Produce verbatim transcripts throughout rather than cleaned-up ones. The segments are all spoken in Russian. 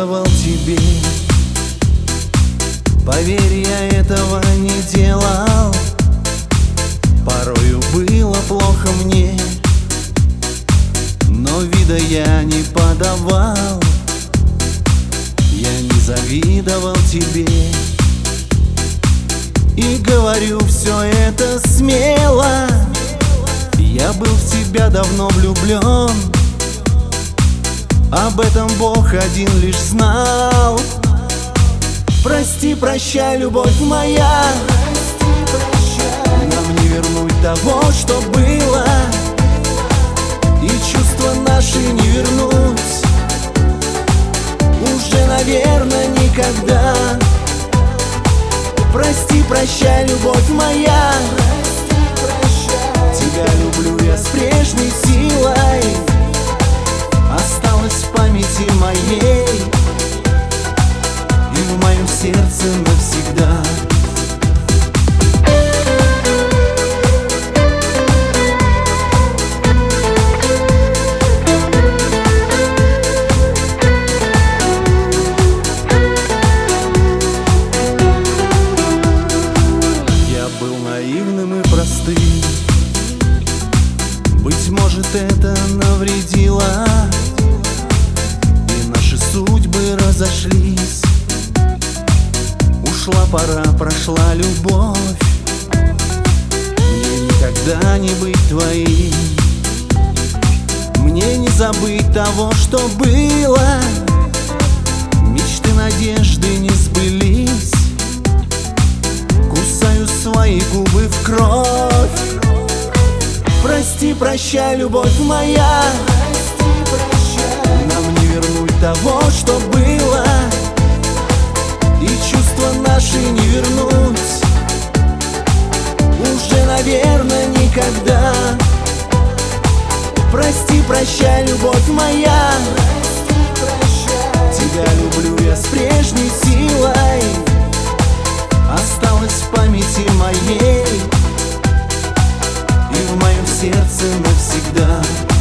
завидовал тебе. Поверь, я этого не делал. Порою было плохо мне, но вида я не подавал. Я не завидовал тебе и говорю все это смело. Я был в тебя давно влюблен, об этом Бог один лишь знал. Прости, прощай, любовь моя, нам не вернуть того, что было, и чувства наши не вернуть уже, наверное, никогда. Прости, прощай, любовь моя, тебя люблю я с прежней силой, осталось в памяти моей и в моем сердце навсегда. Я был наивным и простым, быть может, это навредило, и наши судьбы разошлись. Ушла пора, прошла любовь, мне никогда не быть твоим, мне не забыть того, что было. Мечты, надежды не сбылись, кусаю свои губы в кровь. Прости, прощай, любовь моя, нам не вернуть того, что было, и чувства наши не вернуть уже, наверное, никогда. Прости, прощай, любовь моя, тебя люблю я с прежней силой, осталось в памяти моей и в моем сердце навсегда.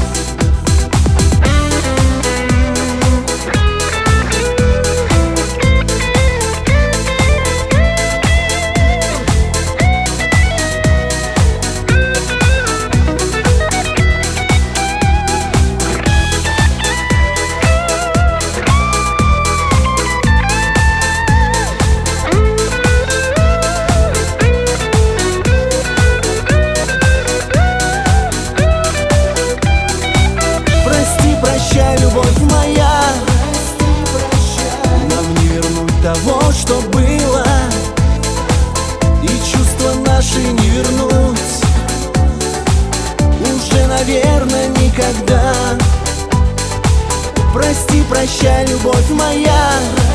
Прощай, любовь моя, нам не вернуть того, что было, и чувства наши не вернуть уже, наверное, никогда. Прости, прощай, любовь моя,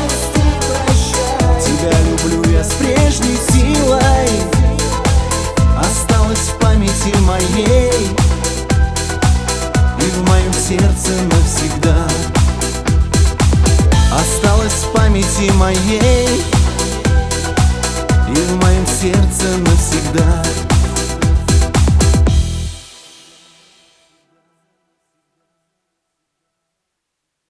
тебя люблю я с прежней силой, осталось в памяти моей и в моем сердце навсегда. Осталось в памяти моей и в моем сердце навсегда.